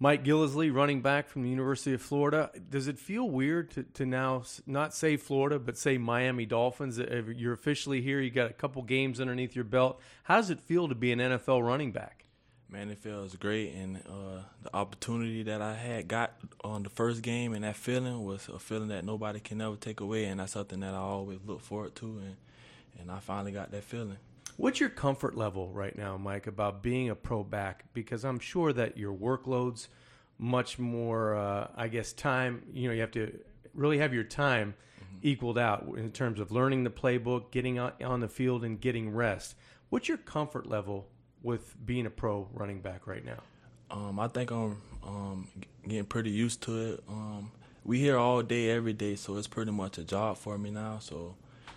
Mike Gillislee, running back from the University of Florida. Does it feel weird to now not say Florida, but say Miami Dolphins? You're officially here. You got a couple games underneath your belt. How does it feel to be an NFL running back? Man, it feels great, and the opportunity that I got on the first game and that feeling was a feeling that nobody can never take away, and that's something that I always look forward to, and I finally got that feeling. What's your comfort level right now, Mike, about being a pro back? Because I'm sure that your workload's much more, time. You have to really have your time equaled out in terms of learning the playbook, getting on the field, and getting rest. What's your comfort level with being a pro running back right now? I think I'm getting pretty used to it. We here all day, every day, so it's pretty much a job for me now. So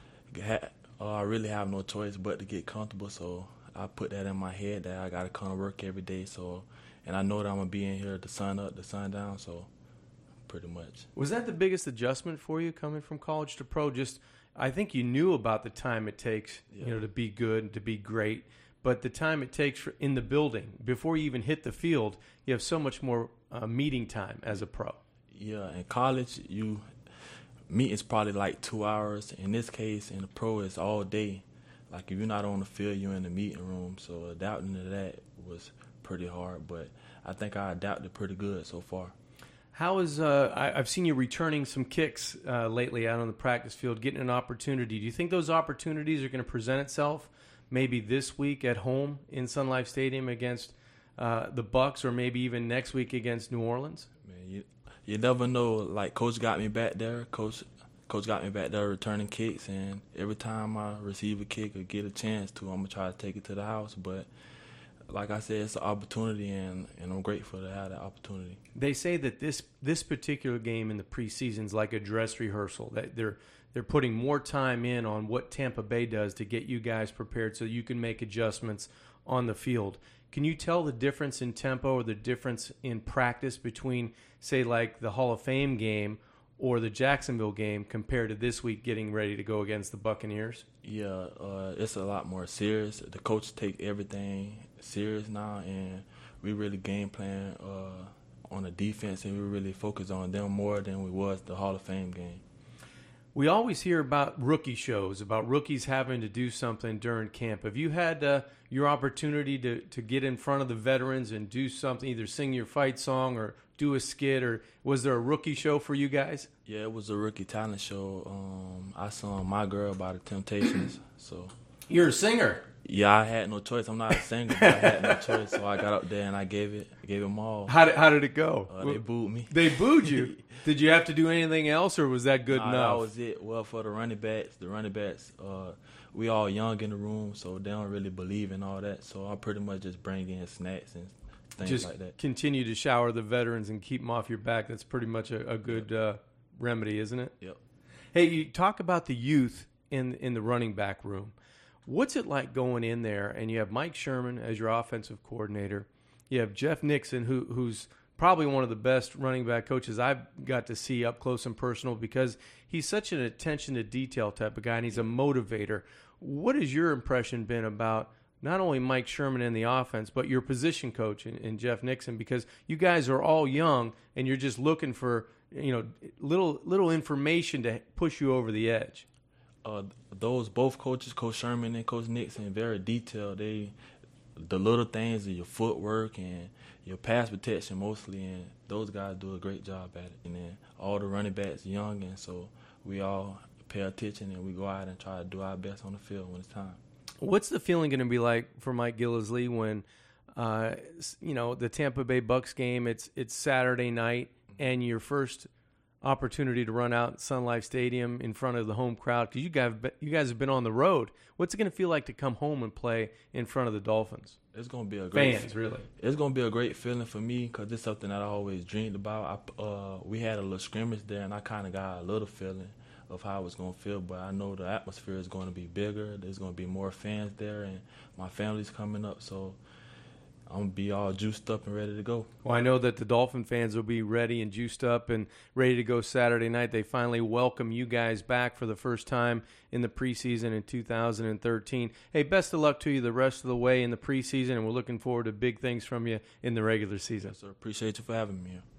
I really have no choice but to get comfortable. So I put that in my head that I got to come to work every day. And I know that I'm going to be in here the sun up, the sun down, so pretty much. Was that the biggest adjustment for you coming from college to pro? I think you knew about the time it takes, to be good and to be great. But the time it takes in the building, before you even hit the field, you have so much more meeting time as a pro. Yeah, in college, meeting's probably like 2 hours. In this case, in the pro, it's all day. Like, if you're not on the field, you're in the meeting room. So adapting to that was pretty hard, but I think I adapted pretty good so far. How is I've seen you returning some kicks lately out on the practice field, getting an opportunity. Do you think those opportunities are going to present itself maybe this week at home in Sun Life Stadium against the Bucs, or maybe even next week against New Orleans? Man, you never know. Like, Coach got me back there. Coach got me back there returning kicks, and every time I receive a kick or get a chance to, I'm going to try to take it to the house. But like I said, it's an opportunity, and I'm grateful to have that opportunity. They say that this particular game in the preseason is like a dress rehearsal, that they're putting more time in on what Tampa Bay does to get you guys prepared so you can make adjustments on the field. Can you tell the difference in tempo or the difference in practice between, say, like the Hall of Fame game or the Jacksonville game compared to this week getting ready to go against the Buccaneers? Yeah, it's a lot more serious. The coach take everything serious now, and we really game plan on the defense, and we really focus on them more than we was the Hall of Fame game. We always hear about rookie shows, about rookies having to do something during camp. Have you had your opportunity to get in front of the veterans and do something, either sing your fight song or do a skit, or was there a rookie show for you guys? Yeah, it was a rookie talent show. I sung My Girl by the Temptations. So you're a singer. Yeah, I had no choice. I'm not a singer, but I had no choice. So I got up there and I gave them all. How did it go? They booed me. They booed you? Did you have to do anything else, or was that good enough? That was it. Well, for the running backs, we all young in the room, so they don't really believe in all that. So I pretty much just bring in snacks and things like that. Just continue to shower the veterans and keep them off your back. That's pretty much a good remedy, isn't it? Yep. Hey, you talk about the youth in the running back room. What's it like going in there and you have Mike Sherman as your offensive coordinator? You have Jeff Nixon, who's probably one of the best running back coaches I've got to see up close and personal because he's such an attention to detail type of guy, and he's a motivator. What has your impression been about not only Mike Sherman in the offense, but your position coach in Jeff Nixon? Because you guys are all young, and you're just looking for little information to push you over the edge. Those both coaches, Coach Sherman and Coach Nixon, very detailed. The little things of your footwork and your pass protection mostly, and those guys do a great job at it. And then all the running backs young, and so we all pay attention and we go out and try to do our best on the field when it's time. What's the feeling going to be like for Mike Gillislee when, the Tampa Bay Bucs game? It's Saturday night, and your first opportunity to run out Sun Life Stadium in front of the home crowd, because you guys have been on the road. What's it going to feel like to come home and play in front of the Dolphins? It's going to be a great fans, really. It's going to be a great feeling for me because it's something that I always dreamed about. We had a little scrimmage there, and I kind of got a little feeling of how it's going to feel, but I know the atmosphere is going to be bigger. There's going to be more fans there, and my family's coming up, so I'm gonna be all juiced up and ready to go. Well, I know that the Dolphin fans will be ready and juiced up and ready to go Saturday night. They finally welcome you guys back for the first time in the preseason in 2013. Hey, best of luck to you the rest of the way in the preseason, and we're looking forward to big things from you in the regular season. Yes, sir. Appreciate you for having me here.